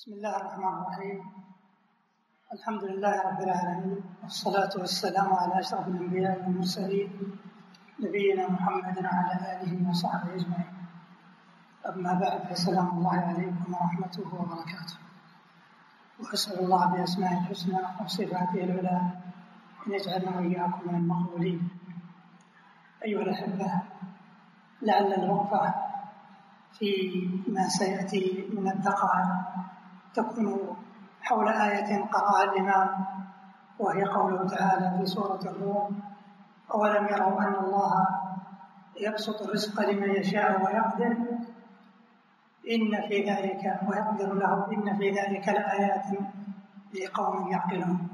بسم الله الرحمن الرحيم. الحمد لله رب العالمين، والصلاة والسلام على أشرف الأنبياء والمرسلين نبينا محمد وعلى آله وصحبه أجمعين. أما بعد، فسلام الله عليكم ورحمته وبركاته. وأسأل الله بأسمائه الحسنى وصفاته العلى أن يجعلنا وإياكم من المقبولين. أيها الأحبة، لعل الوقفة فيما سيأتي من الدقائق تكون حول آية قرأها الإمام، وهي قوله تعالى في سورة الروم: أولم يروا أن الله يبسط الرزق لمن يشاء ويقدر إن في ذلك ويقدر له إن في ذلك لآيات لقوم يعقلون.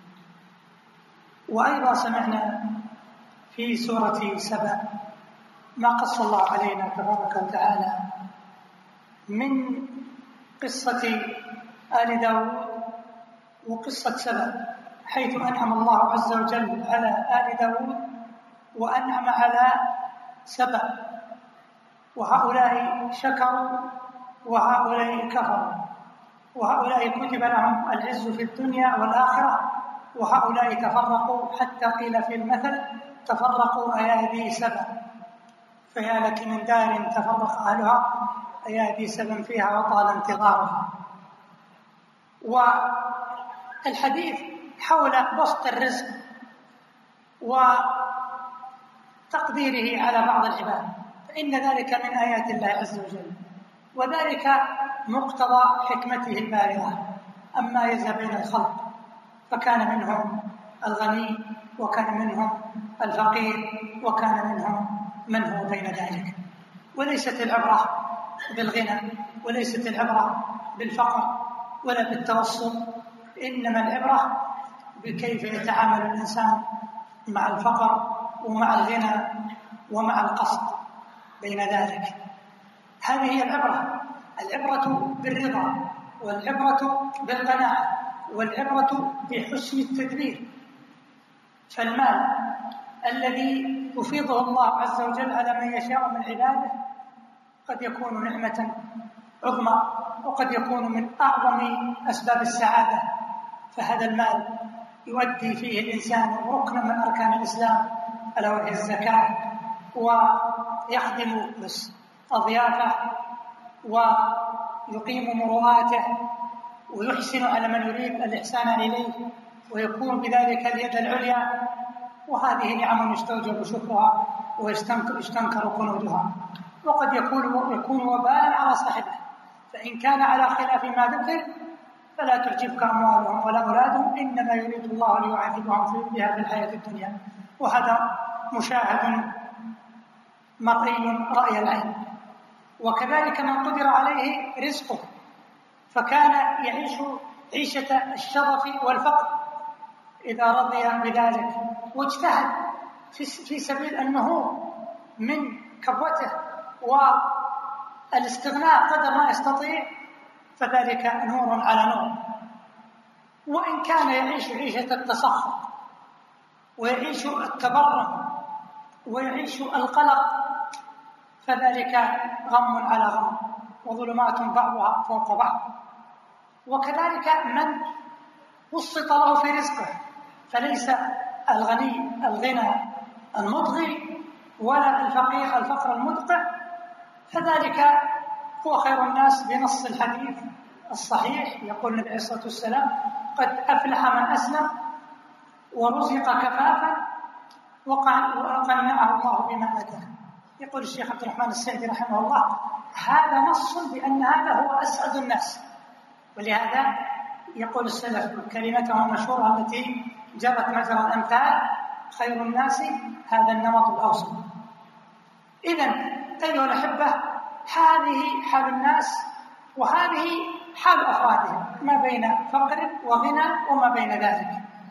وأيضا سمعنا في سورة سبأ ما قص الله علينا تبارك وتعالى من قصة آل داود وقصة سبأ، حيث أنعم الله عز وجل على آل داود وأنعم على سبأ، وهؤلاء شكروا وهؤلاء كفروا، وهؤلاء كتب لهم العز في الدنيا والآخرة، وهؤلاء تفرقوا، حتى قيل في المثل: تفرقوا أيادي سبأ، فيا لك من دار تفرق أهلها أيادي سبأ فيها وطال انتظارها. والحديث حول بسط الرزق وتقديره على بعض العباد، فإن ذلك من آيات الله عز وجل، وذلك مقتضى حكمته البالغة. أما يزى بين الخلق فكان منهم الغني وكان منهم الفقير وكان منهم من هو بين ذلك. وليست العبرة بالغنى، وليست العبرة بالفقر ولا بالتوسط، إنما العبرة بكيف يتعامل الإنسان مع الفقر ومع الغنى ومع القصد بين ذلك. هذه هي العبرة بالرضا، والعبرة بالقناعة، والعبرة بحسن التدبير. فالمال الذي يفيضه الله عز وجل على من يشاء من عباده قد يكون نعمة عظمى، وقد يكون من أعظم أسباب السعادة. فهذا المال يؤدي فيه الإنسان ركنا من أركان الإسلام ألا وهي الزكاة، ويخدم أضيافه ويقيم مروءاته ويحسن على من يريد الإحسان إليه، ويكون بذلك اليد العليا. وهذه نعم يستوجب شكرها ويستنكر كنودها، وقد يكون وبالا على صاحبه. فإن كان على خلاف ما ذكر فلا تعجبك أموالهم ولا أولادهم، إنما يريد الله ليعذبهم بها في الحياة الدنيا. وهذا مشاهد مرئي رأي العين. وكذلك من قدر عليه رزقه فكان يعيش عيشة الشظف والفقر إذا رضي بذلك واجتهد في سبيل النهوض من كبوته والاستغناء قدر ما يستطيع، فذلك نور على نور. وإن كان يعيش عيشة التسخط ويعيش التبرم ويعيش القلق، فذلك غم على غم وظلمات بعضها فوق بعض. وكذلك من وسط له في رزقه، فليس الغنى المطغي ولا الفقير الفقر المدقع، فذلك هو خير الناس بنص الحديث الصحيح. يقول النبي عليه الصلاة والسلام: قد أفلح من أسلم ورزق كفافا وقنعه الله بما آتاه. يقول الشيخ عبد الرحمن السعدي رحمه الله: هذا نص بأن هذا هو أسعد الناس. ولهذا يقول السلف كلمتهم المشهورة التي جرت مجرى الأمثال: خير الناس هذا النمط الأوسط. إذن أيها الأحبة، هذه حال الناس وهذه حال أفرادهم، ما بين فقر وغنى وما بين ذلك.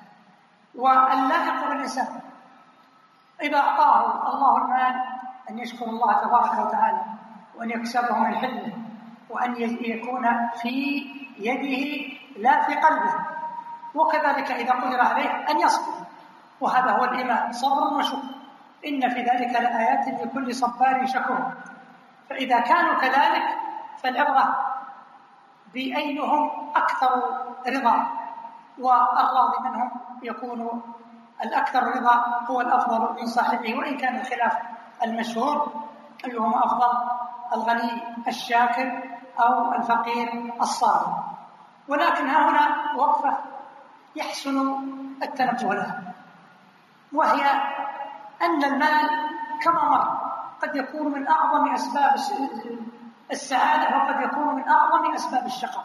واللاحق بالإنسان إذا أعطاه الله المال أن يشكر الله تبارك وتعالى، وأن يكسبه من حله، وأن يكون في يده لا في قلبه. وكذلك إذا قدر عليه أن يصبر، وهذا هو الإيمان، صبر وشكر. إن في ذلك لآيات لكل صبار شكور. فإذا كانوا كذلك فالعبرة بأيهم أكثر رضا، والراضي منهم يكون الأكثر رضا هو الأفضل من صاحبه، وإن كان الخلاف المشهور أيهما أفضل، الغني الشاكر أو الفقير الصابر. ولكن ها هنا وقفة يحسن التنبه لها، وهي أن المال كما مر قد يكون من أعظم أسباب السعادة وقد يكون من أعظم أسباب الشقاء.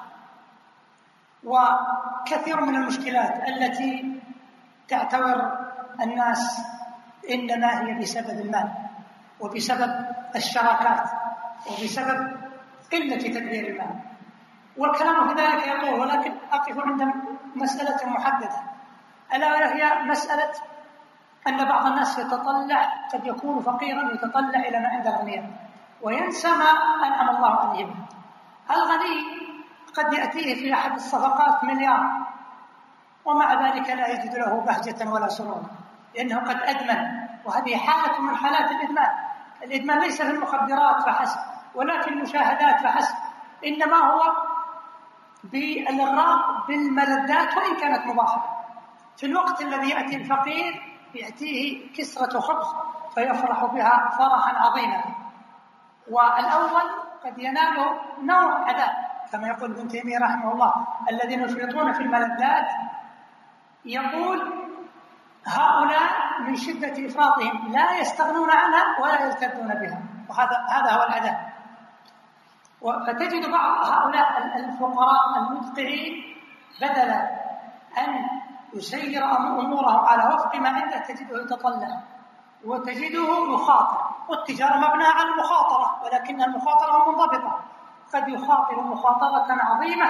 وكثير من المشكلات التي تعتبر الناس إنما هي بسبب المال وبسبب الشراكات وبسبب قلة تدبير المال، والكلام في ذلك يطول، ولكن أقف عند مسألة محددة، ألا وهي مسألة أن بعض الناس يتطلع، قد يكون فقيرا يتطلع إلى ما عند الغني وينسى ما أنعم الله عليه. الغني قد يأتيه في أحد الصفقات مليار ومع ذلك لا يجد له بهجة ولا سرور، لأنه قد أدمن، وهذه حالة من حالات الإدمان. الإدمان ليس في المخدرات فحسب ولا في المشاهدات فحسب، إنما هو بالإغراء بالملذات وإن كانت مباحة. في الوقت الذي يأتي الفقير يأتيه كسرة خبز فيفرح بها فرحا عظيما، والأول قد ينال نوع عذاب، كما يقول ابن تيمية رحمه الله: الذين يفرطون في الملذات، يقول هؤلاء من شدة إفراطهم لا يستغنون عنها ولا يلتذون بها، وهذا هو العذاب. فتجد بعض هؤلاء الفقراء المدقعين بدلا أن يسير أموره على وفق ما عنده تجده يتطلع وتجده يخاطر، والتجارة مبنية على المخاطرة، ولكن المخاطرة منضبطة. قد يخاطر مخاطرة عظيمة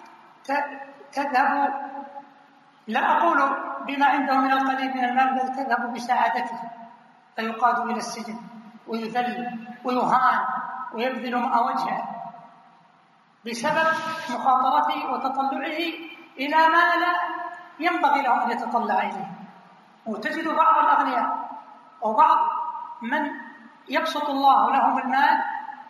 تذهب، لا أقول بما عنده من القليل من المال، بل تذهب بسعادته، فيقاد إلى السجن ويذل ويهان ويبذل ماء وجهه بسبب مخاطرته وتطلعه إلى ما لا ينبغي له أن يتطلع إليه. وتجد بعض الأغنياء أو بعض من يبسط الله لهم المال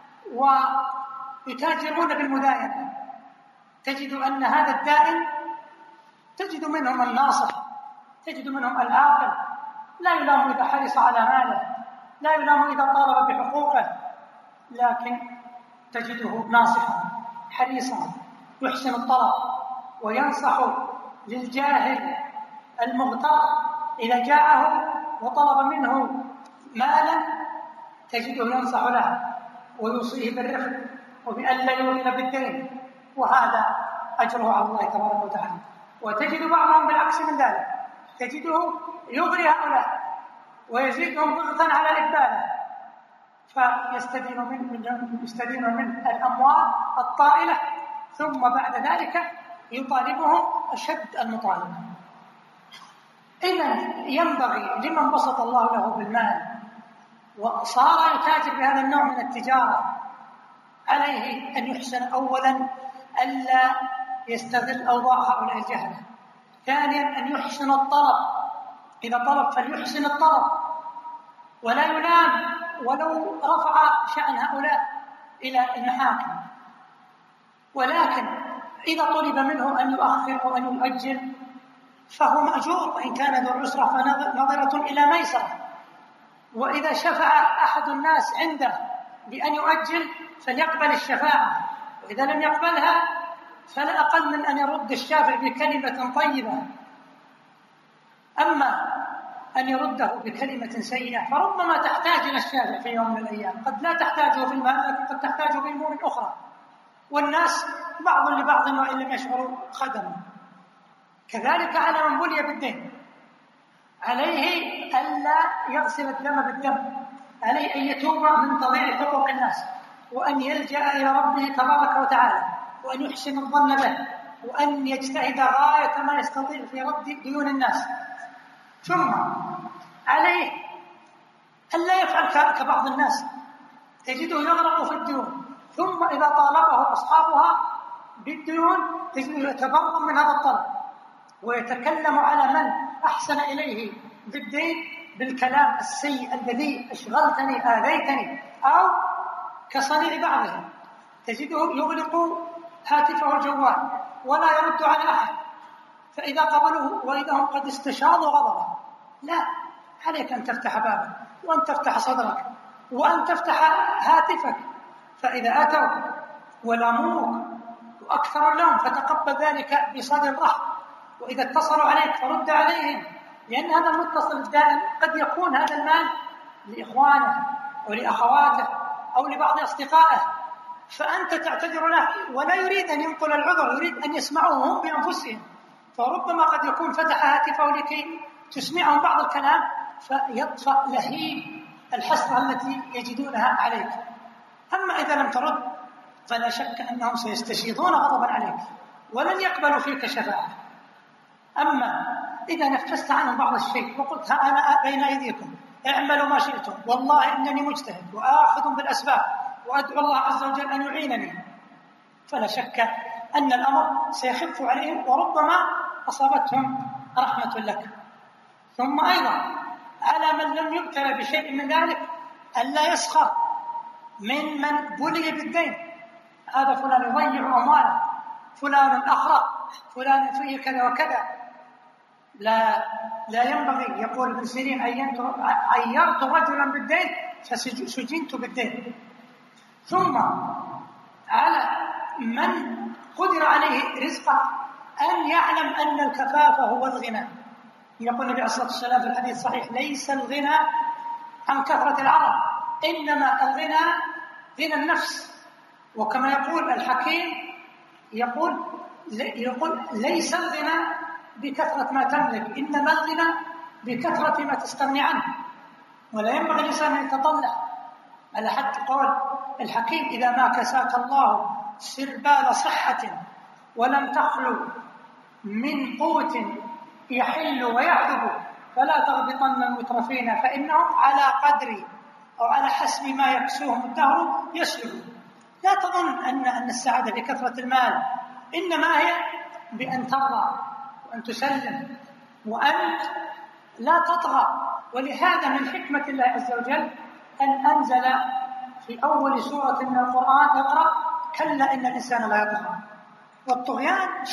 ويتاجرون بالمداينة، تجد أن هذا الدائن تجد منهم الناصح، تجد منهم العاقل، لا يلام إذا حرص على ماله، لا يلام إذا طالب بحقوقه، لكن تجده ناصحا حريصا يحسن الطلب وينصح للجاهل المغتر إذا جاءه وطلب منه مالا تجده ينصح له ويوصيه بالرفق وبأن لا يولن بالدين، وهذا أجره على الله تبارك وتعالى. وتجد بعضهم بالعكس من ذلك، تجده يغري هؤلاء ويزيدهم ضغطا على إقباله، فيستدين منه الأموال الطائلة، ثم بعد ذلك يطالبهم أشد المطالبة. إذن ينبغي لمن بسط الله له بالمال وصار يتاجر بهذا النوع من التجارة عليه أن يحسن أولا ألا يستغل أوضاع هؤلاء الجهلة، ثانيا أن يحسن الطلب، إذا طلب فليحسن الطلب ولا يلام ولو رفع شأن هؤلاء إلى المحاكم، ولكن إذا طلب منه أن يؤخر وأن يؤجل فهو مأجور، وإن كان ذو العسرة فنظرة إلى ميسرة. وإذا شفع أحد الناس عنده بأن يؤجل فليقبل الشفاعة، وإذا لم يقبلها فلا أقل من أن يرد الشافع بكلمة طيبة. أما أن يرده بكلمة سيئة فربما تحتاج إلى الشافع في يوم من الأيام، قد لا تحتاجه في المال لكن قد تحتاجه في أمور أخرى، والناس بعض لبعض وإن لم يشعروا خدموا. كذلك على من بلي بالدين عليه ألا يغسل الدم بالدم، عليه أن يتوب من تضييع حقوق الناس، وأن يلجأ إلى ربه تبارك وتعالى، وأن يحسن الظن به، وأن يجتهد غاية ما يستطيع في رد ديون الناس. ثم عليه ألا يفعل كبعض الناس تجده يغرق في الديون، ثم إذا طالبه أصحابها بالديون تجده يتبرم من هذا الطلب ويتكلم على من أحسن إليه بالدين بالكلام السيء الذي أشغلتني آذيتني، أو كصنيع بعضهم تجده يغلق هاتفه الجوال ولا يرد على أحد، فإذا قبلوه وإذا هم قد استشاضوا غضبه، لا، عليك أن تفتح بابك وأن تفتح صدرك وأن تفتح هاتفك. فإذا أتوا ولاموك وأكثر اللوم فتقبل ذلك بصدر رحب، وإذا اتصلوا عليك فرد عليهم، لأن هذا المتصل الدائم قد يكون هذا المال لإخوانه أو لأخواته أو لبعض أصدقائه، فأنت تعتذر له ولا يريد أن ينقل العذر، يريد أن يسمعوه هم بأنفسهم، فربما قد يكون فتح هاتفه لكي تسمعهم بعض الكلام فيطفأ لهيب الحسرة التي يجدونها عليك. أما إذا لم ترد فلا شك أنهم سيستشيطون غضبا عليك ولن يقبلوا فيك شفاعة. أما إذا نفست عنهم بعض الشيء وقلت ها أنا بين أيديكم اعملوا ما شئتم، والله إنني مجتهد وآخذ بالأسباب وأدعو الله عز وجل أن يعينني، فلا شك أن الأمر سيخف عليهم وربما أصابتهم رحمة لك. ثم أيضا على من لم يبتلى بشيء من ذلك ألا يسخر من بلي بالدين، هذا فلان يضيع أمواله، فلان أخرق، فلان فيه كذا وكذا، لا ينبغي. يقول ابن سيرين عيرت رجلا بالدين فسجنت بالدين. ثم على من قدر عليه رزقه أن يعلم أن الكفاف هو الغنى. يقول النبي عليه الصلاة والسلام في الحديث الصحيح: ليس الغنى عن كثرة العرب، إنما الغنى غنى النفس. وكما يقول الحكيم يقول ليس الغنى بكثرة ما تملك، إنما الغنى بكثرة ما تستغني عنه. ولا ينبغي الإنسان أن يتطلع على حد قول الحكيم: إذا ما كساك الله سربال صحة ولم تخلو من قوت يحل ويعذب فلا تغبطن المترفين فإنهم على قدر أو على حسب ما يكسوهم الدهر يسلب. لا تظن أن السعادة بكثرة المال، إنما هي بأن ترضى وأن تسلم وأن لا تطغى. ولهذا من حكمة الله عز وجل أن أنزل في أول سورة من القرآن: اقرأ كلا إن الإنسان لا يطغى. والطغيان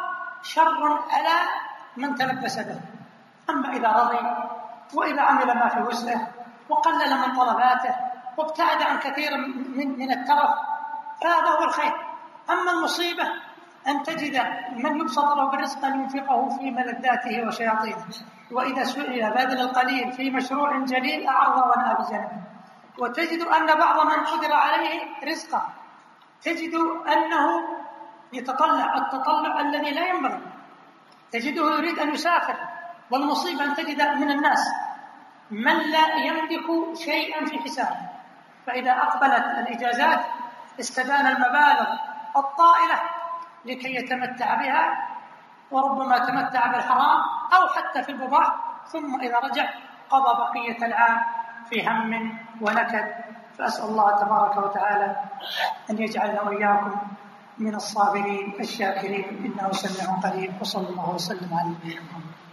شر على من تلبس به. أما إذا رضي وإذا عمل ما في وسعه وقلل من طلباته وابتعد عن كثير من الترف فهذا هو الخير. أما المصيبة أن تجد من يبسط له بالرزق أن ينفقه في ملذاته وشياطينه، وإذا سئل بذل القليل في مشروع جليل أعرض ونأى بجانبه. وتجد أن بعض من قدر عليه رزقه تجد أنه يتطلع التطلع الذي لا ينبغي، تجده يريد أن يسافر. والمصيبة أن تجد من الناس من لا يملك شيئا في حسابه، فإذا أقبلت الإجازات استدان المبالغ الطائلة لكي يتمتع بها، وربما تمتع بالحرام أو حتى في المباح، ثم إذا رجع قضى بقية العام في هم ونكد. فأسأل الله تبارك وتعالى أن يجعلنا وإياكم من الصابرين الشاكرين، إنه سميع قريب. وصلى الله وسلم على نبينا محمد.